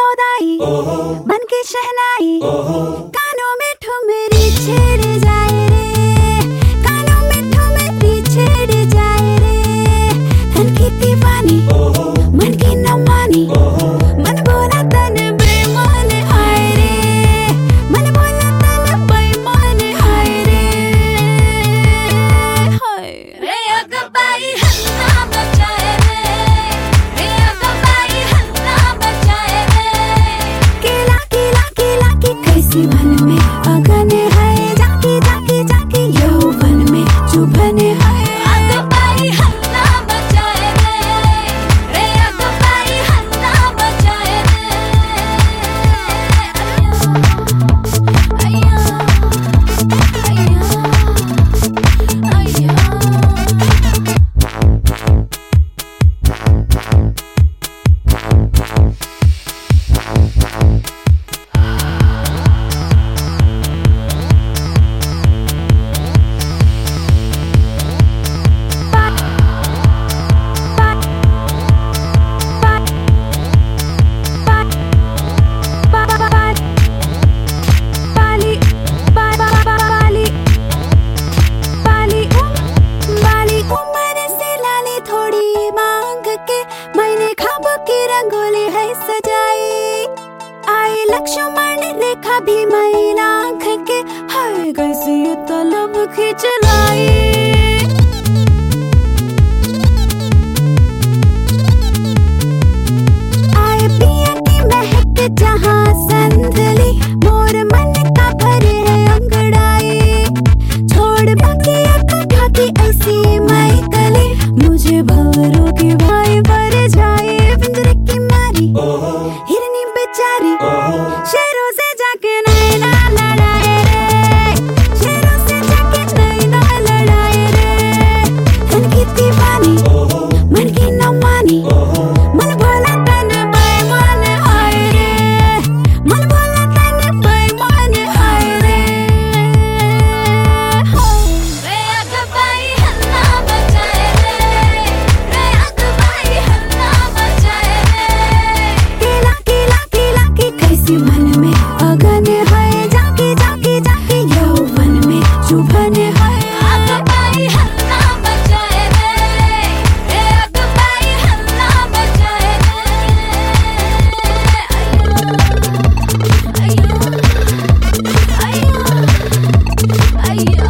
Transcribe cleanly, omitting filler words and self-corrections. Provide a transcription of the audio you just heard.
खुदाई बन के शहनाई कानों में ठुमरी छेड़ जाए रे, कानों में ठुमरी छेड़ जाए रे। तन की दीवानी मन की न मानी, मन बोला तन बेईमान हाय रे, मन बोला तन बेईमान हाय रे। हाय रे अगबाई हल्ला मचाए रे, रे अगबाई हल्ला मचाए रे। केला केला केला की कैसी मन में अगन है, जाके जाके जाके यौवन में चुभन है। अगबाई हल्ला मचाए रे, रे अगबाई हल्ला मचाए रे। अय्या अय्या अय्या रंगोली है सजाई, आई लक्ष्मण रेखा भी मैला आँख के, हाय कैसे ये तलब खींच लाई। आए पिया की महक जहाँ संदली, मोर मन का भरे है अंगड़ाई। छोड़ बाकी अकठा की ऐसी मैं कली, मुझे भंवरों की भाई भर जाए। पिंजरे की मारी हिरनी बेचारी, शेरों से जाके नैना लड़ाए रे, शेरों से जाके नैना लड़ाए रे। तन की दीवानी मन की न मानी, मन बोला तन बेईमान हाय रे, मन बोला तन बेईमान हाय रे। रे अगबाई हल्ला मचाए रे, रे अगबाई हल्ला मचाए रे। केला केला केला की कैसी मन में अगन है, जाके जाके जाके यौवन में चुभन है। अगबाई हल्ला मचाए रे, रे अगबाई हल्ला मचाए रे। अय्या अय्या